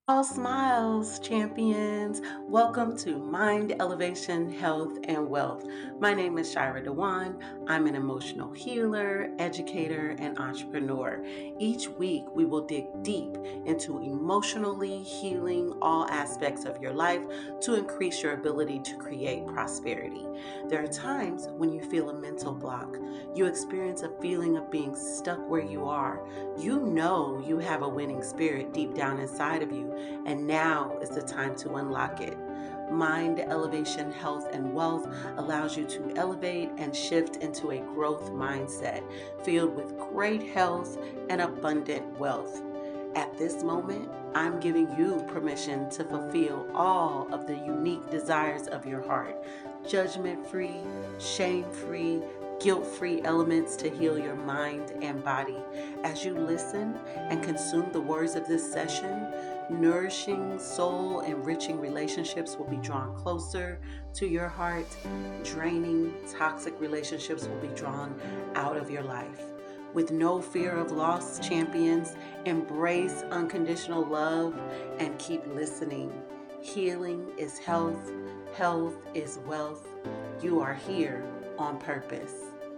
All smiles, champions. Welcome to Mind Elevation, Health, and Wealth. My name is Shira Dewan. I'm an emotional healer, educator, and entrepreneur. Each week, we will dig deep into emotionally healing all aspects of your life to increase your ability to create prosperity. There are times when you feel a mental block. You experience a feeling of being stuck where you are. You know you have a winning spirit deep down inside of you, and now is the time to unlock it. Mind Elevation, Health, and Wealth allows you to elevate and shift into a growth mindset filled with great health and abundant wealth. At this moment, I'm giving you permission to fulfill all of the unique desires of your heart, judgment free, shame free, guilt free elements to heal your mind and body. As you listen and consume the words of this session, nourishing, soul enriching relationships will be drawn closer to your heart. Draining, toxic relationships will be drawn out of your life. With no fear of loss, champions, embrace unconditional love and keep listening. Healing is health, health is wealth. You are here on purpose.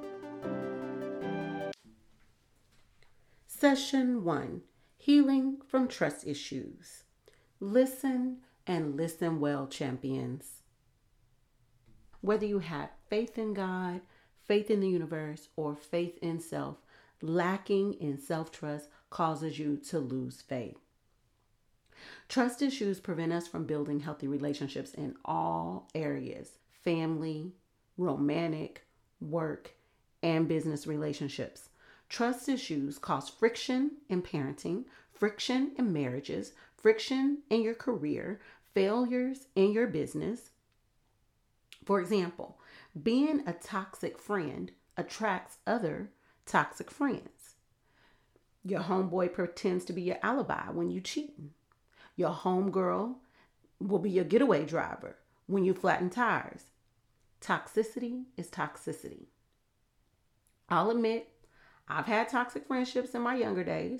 Session 1: Healing from Trust Issues. Listen and listen well, champions. Whether you have faith in God, faith in the universe, or faith in self, lacking in self trust causes you to lose faith. Trust issues prevent us from building healthy relationships in all areas: family, romantic, work, and business relationships. Trust issues cause friction in parenting, friction in marriages, friction in your career, failures in your business. For example, being a toxic friend attracts other toxic friends. Your homeboy pretends to be your alibi when you cheating. Your homegirl will be your getaway driver when you flatten tires. Toxicity is toxicity. I'll admit, I've had toxic friendships in my younger days.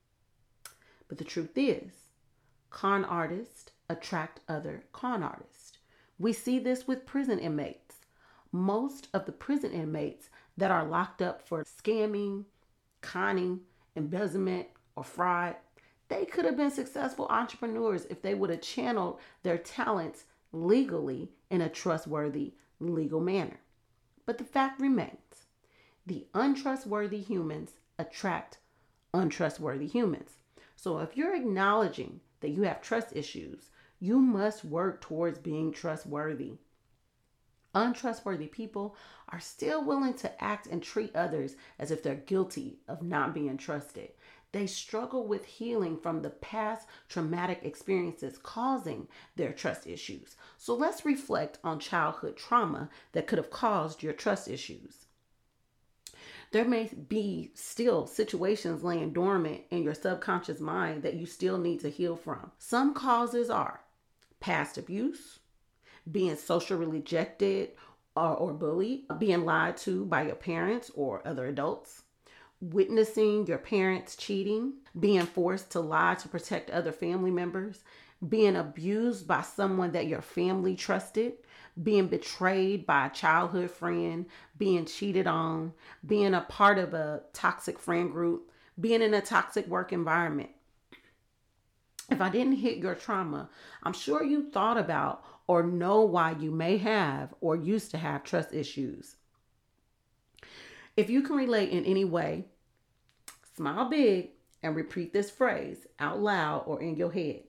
But the truth is, con artists attract other con artists. We see this with prison inmates. Most of the prison inmates that are locked up for scamming, conning, embezzlement, or fraud, they could have been successful entrepreneurs if they would have channeled their talents legally in a trustworthy, legal manner. But the fact remains, the untrustworthy humans attract untrustworthy humans. So if you're acknowledging that you have trust issues, you must work towards being trustworthy. Untrustworthy people are still willing to act and treat others as if they're guilty of not being trusted. They struggle with healing from the past traumatic experiences causing their trust issues. So let's reflect on childhood trauma that could have caused your trust issues. There may be still situations laying dormant in your subconscious mind that you still need to heal from. Some causes are past abuse, being socially rejected or bullied, being lied to by your parents or other adults, witnessing your parents cheating, being forced to lie to protect other family members, being abused by someone that your family trusted, being betrayed by a childhood friend, being cheated on, being a part of a toxic friend group, being in a toxic work environment. If I didn't hit your trauma, I'm sure you thought about or know why you may have or used to have trust issues. If you can relate in any way, smile big and repeat this phrase out loud or in your head.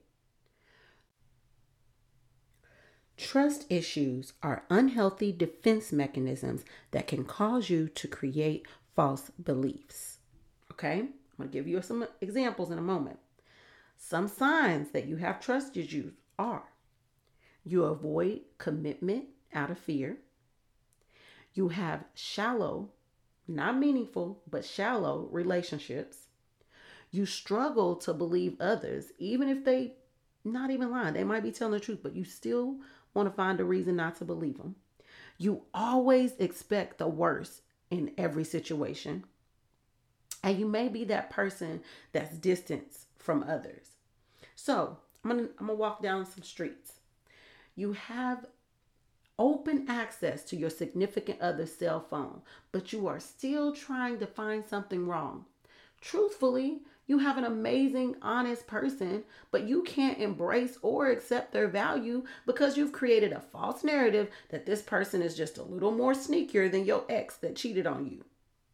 Trust issues are unhealthy defense mechanisms that can cause you to create false beliefs. Okay, I'm going to give you some examples in a moment. Some signs that you have trust issues are: you avoid commitment out of fear, you have shallow, not meaningful, but shallow relationships, you struggle to believe others, even if they not even lying. They might be telling the truth, but you still want to find a reason not to believe them. You always expect the worst in every situation. And you may be that person that's distanced from others. So I'm gonna walk down some streets. You have open access to your significant other's cell phone, but you are still trying to find something wrong. Truthfully, you have an amazing, honest person, but you can't embrace or accept their value because you've created a false narrative that this person is just a little more sneakier than your ex that cheated on you.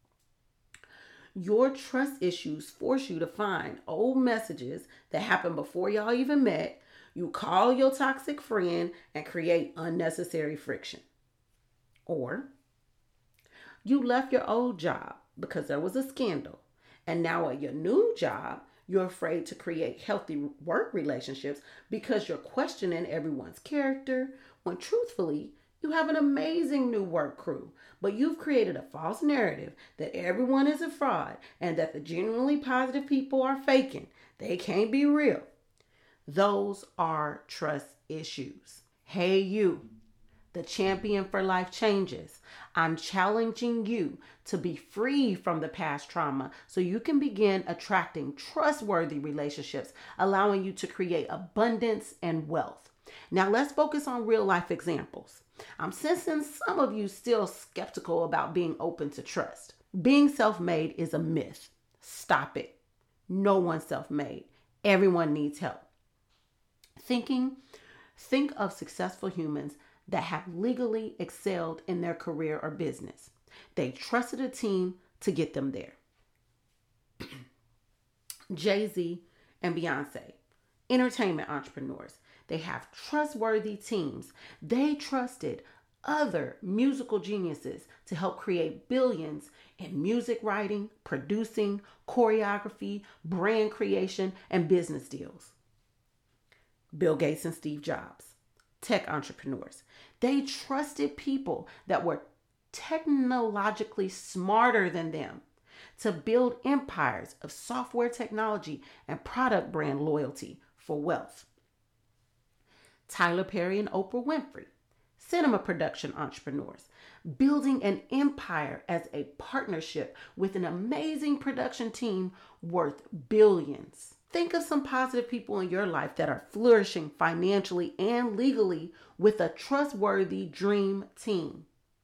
Your trust issues force you to find old messages that happened before y'all even met. You call your toxic friend and create unnecessary friction. Or you left your old job because there was a scandal. And now at your new job, you're afraid to create healthy work relationships because you're questioning everyone's character, when truthfully, you have an amazing new work crew, but you've created a false narrative that everyone is a fraud and that the genuinely positive people are faking. They can't be real. Those are trust issues. Hey, you, the champion for life changes. I'm challenging you to be free from the past trauma so you can begin attracting trustworthy relationships, allowing you to create abundance and wealth. Now let's focus on real life examples. I'm sensing some of you still skeptical about being open to trust. Being self-made is a myth. Stop it. No one's self-made. Everyone needs help. Think of successful humans that have legally excelled in their career or business. They trusted a team to get them there. Jay-Z and Beyonce, entertainment entrepreneurs. They have trustworthy teams. They trusted other musical geniuses to help create billions in music writing, producing, choreography, brand creation, and business deals. Bill Gates and Steve Jobs, tech entrepreneurs. They trusted people that were technologically smarter than them to build empires of software technology and product brand loyalty for wealth. Tyler Perry and Oprah Winfrey, cinema production entrepreneurs, building an empire as a partnership with an amazing production team worth billions. Think of some positive people in your life that are flourishing financially and legally with a trustworthy dream team.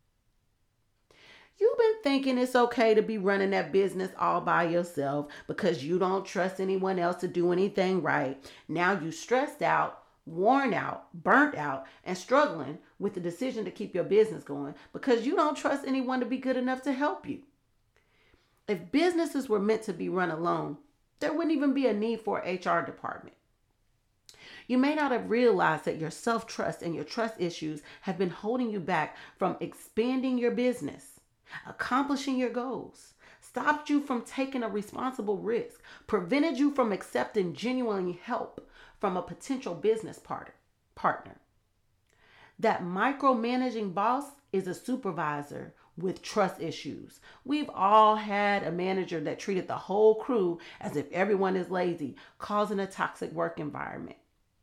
You've been thinking it's okay to be running that business all by yourself because you don't trust anyone else to do anything right. Now you stressed out, worn out, burnt out, and struggling with the decision to keep your business going because you don't trust anyone to be good enough to help you. If businesses were meant to be run alone, there wouldn't even be a need for an HR department. You may not have realized that your self-trust and your trust issues have been holding you back from expanding your business, accomplishing your goals, stopped you from taking a responsible risk, prevented you from accepting genuine help from a potential business partner. That micromanaging boss is a supervisor with trust issues. We've all had a manager that treated the whole crew as if everyone is lazy, causing a toxic work environment.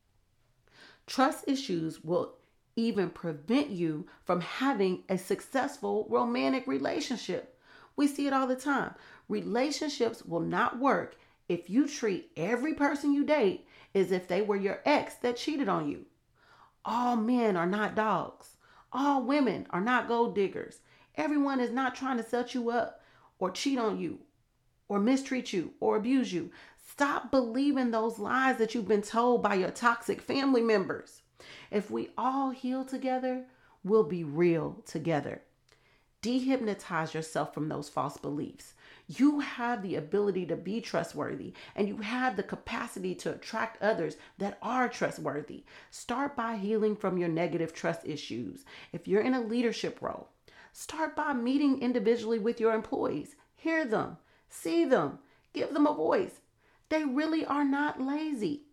Trust issues will even prevent you from having a successful romantic relationship. We see it all the time. Relationships will not work if you treat every person you date as if they were your ex that cheated on you. All men are not dogs. All women are not gold diggers. Everyone is not trying to set you up or cheat on you or mistreat you or abuse you. Stop believing those lies that you've been told by your toxic family members. If we all heal together, we'll be real together. Dehypnotize yourself from those false beliefs. You have the ability to be trustworthy, and you have the capacity to attract others that are trustworthy. Start by healing from your negative trust issues. If you're in a leadership role, start by meeting individually with your employees. Hear them, see them, give them a voice. They really are not lazy.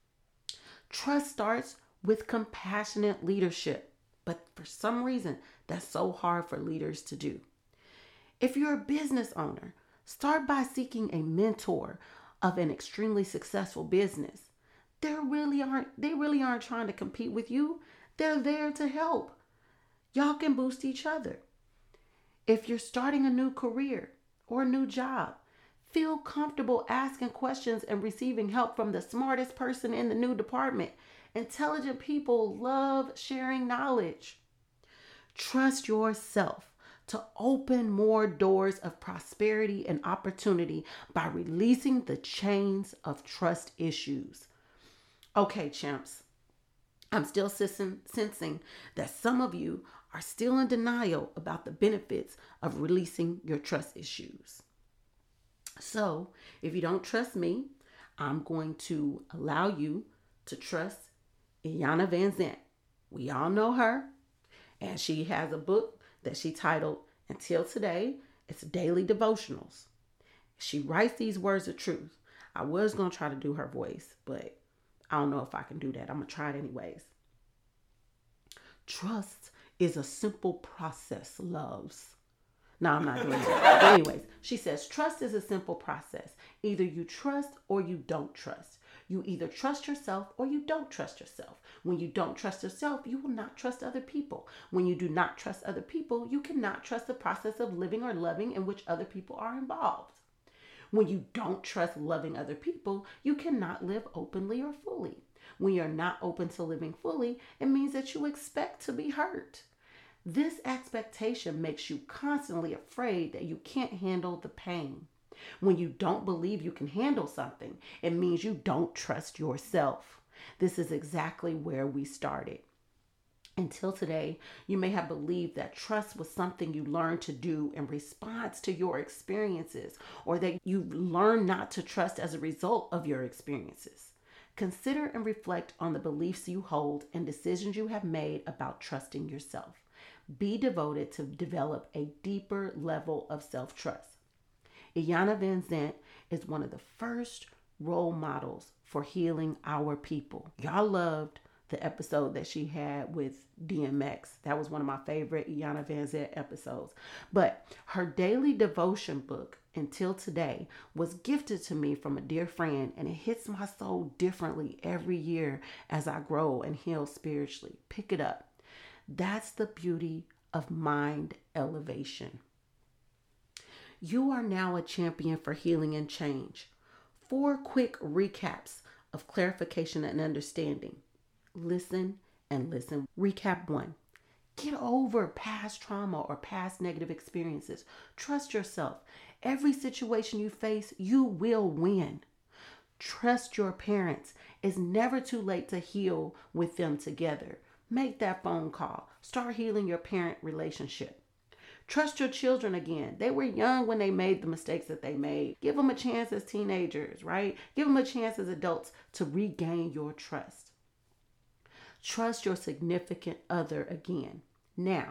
Trust starts with compassionate leadership, but for some reason, that's so hard for leaders to do. If you're a business owner, start by seeking a mentor of an extremely successful business. They really aren't trying to compete with you. They're there to help. Y'all can boost each other. If you're starting a new career or a new job, Feel comfortable asking questions and receiving help from the smartest person in the new department. Intelligent people love sharing knowledge. Trust yourself to open more doors of prosperity and opportunity by releasing the chains of trust issues. Okay, champs, I'm still sensing that some of you are still in denial about the benefits of releasing your trust issues. So, if you don't trust me, I'm going to allow you to trust Iyanla Vanzant. We all know her, and she has a book that she titled Until Today. It's daily devotionals. She writes these words of truth. I was going to try to do her voice, but I don't know if I can do that. I'm going to try it anyways. Trust is a simple process, loves. No, I'm not doing that. But anyways, she says, trust is a simple process. Either you trust or you don't trust. You either trust yourself or you don't trust yourself. When you don't trust yourself, you will not trust other people. When you do not trust other people, you cannot trust the process of living or loving in which other people are involved. When you don't trust loving other people, you cannot live openly or fully. When you're not open to living fully, it means that you expect to be hurt. This expectation makes you constantly afraid that you can't handle the pain. When you don't believe you can handle something, it means you don't trust yourself. This is exactly where we started. Until today, you may have believed that trust was something you learned to do in response to your experiences, or that you learned not to trust as a result of your experiences. Consider and reflect on the beliefs you hold and decisions you have made about trusting yourself. Be devoted to develop a deeper level of self-trust. Iyanla Vanzant is one of the first role models for healing our people. Y'all loved the episode that she had with DMX. That was one of my favorite Iyanla Vanzant episodes. But her daily devotion book, Until Today, was gifted to me from a dear friend, and it hits my soul differently every year as I grow and heal spiritually. Pick it up. That's the beauty of mind elevation. You are now a champion for healing and change. 4 quick recaps of clarification and understanding. Listen and listen. Recap 1. Get over past trauma or past negative experiences. Trust yourself. Every situation you face, you will win. Trust your parents. It's never too late to heal with them together. Make that phone call. Start healing your parent relationship. Trust your children again. They were young when they made the mistakes that they made. Give them a chance as teenagers, right? Give them a chance as adults to regain your trust. Trust your significant other again. Now,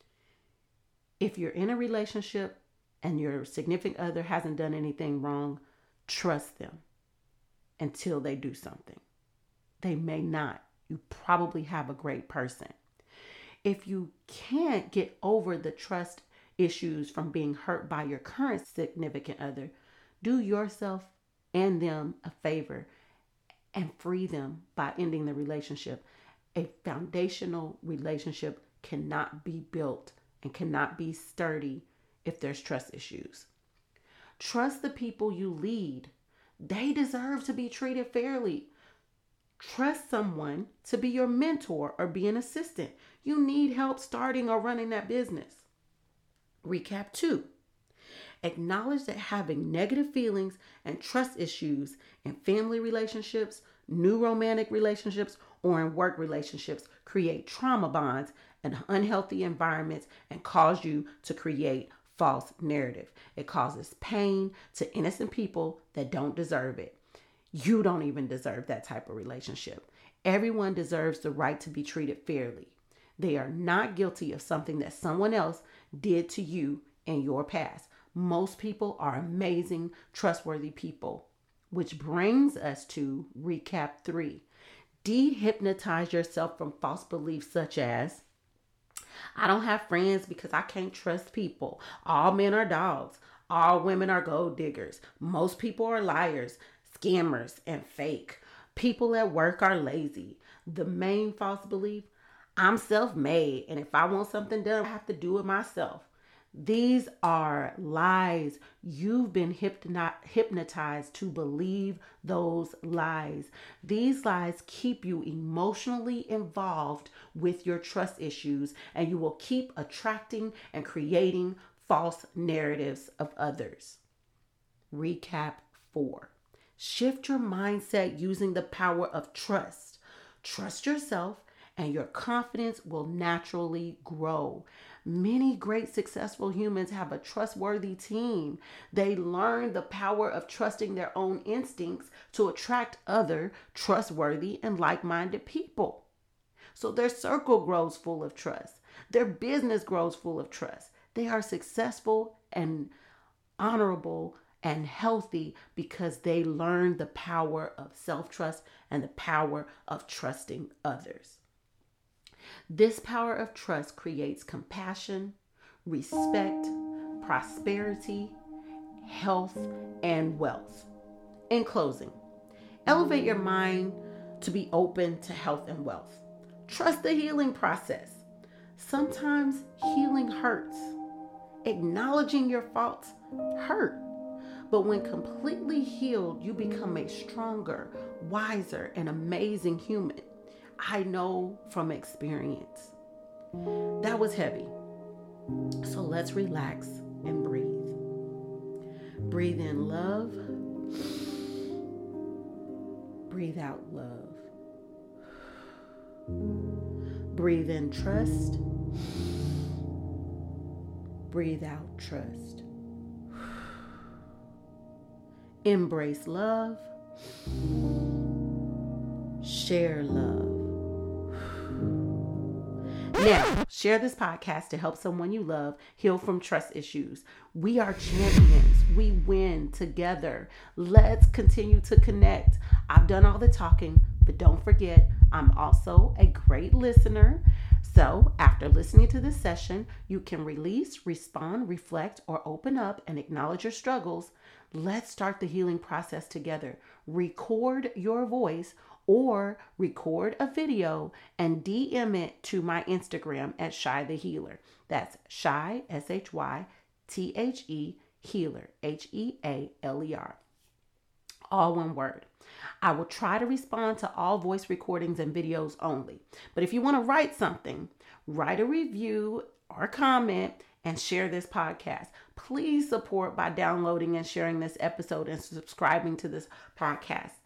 if you're in a relationship and your significant other hasn't done anything wrong, trust them until they do something. They may not. You probably have a great person. If you can't get over the trust issues from being hurt by your current significant other, do yourself and them a favor and free them by ending the relationship. A foundational relationship cannot be built and cannot be sturdy if there's trust issues. Trust the people you lead. They deserve to be treated fairly. Trust someone to be your mentor or be an assistant. You need help starting or running that business. Recap 2. Acknowledge that having negative feelings and trust issues in family relationships, new romantic relationships, or in work relationships create trauma bonds and unhealthy environments and cause you to create false narrative. It causes pain to innocent people that don't deserve it. You don't even deserve that type of relationship. Everyone deserves the right to be treated fairly. They are not guilty of something that someone else did to you in your past. Most people are amazing, trustworthy people. Which brings us to recap 3. De-hypnotize yourself from false beliefs such as, I don't have friends because I can't trust people. All men are dogs. All women are gold diggers. Most people are liars, scammers, and fake. People at work are lazy. The main false belief, I'm self-made, and if I want something done, I have to do it myself. These are lies. You've been hypnotized to believe those lies. These lies keep you emotionally involved with your trust issues, and you will keep attracting and creating false narratives of others. Recap 4. Shift your mindset using the power of trust. Trust yourself, and your confidence will naturally grow. Many great successful humans have a trustworthy team. They learn the power of trusting their own instincts to attract other trustworthy and like-minded people. So their circle grows full of trust. Their business grows full of trust. They are successful and honorable and healthy because they learn the power of self-trust and the power of trusting others. This power of trust creates compassion, respect, prosperity, health, and wealth. In closing, elevate your mind to be open to health and wealth. Trust the healing process. Sometimes healing hurts. Acknowledging your faults hurt. But when completely healed, you become a stronger, wiser, and amazing human. I know from experience. That was heavy. So let's relax and breathe. Breathe in love. Breathe out love. Breathe in trust. Breathe out trust. Embrace love. Share love. Now, share this podcast to help someone you love heal from trust issues. We are champions. We win together. Let's continue to connect. I've done all the talking, but don't forget, I'm also a great listener. So after listening to this session, you can release, respond, reflect, or open up and acknowledge your struggles. Let's start the healing process together. Record your voice or record a video and DM it to my Instagram at Shy the Healer. That's Shy, ShyThe Healer, HeaLer. All one word. I will try to respond to all voice recordings and videos only. But if you want to write something, write a review or comment and share this podcast. Please support by downloading and sharing this episode and subscribing to this podcast.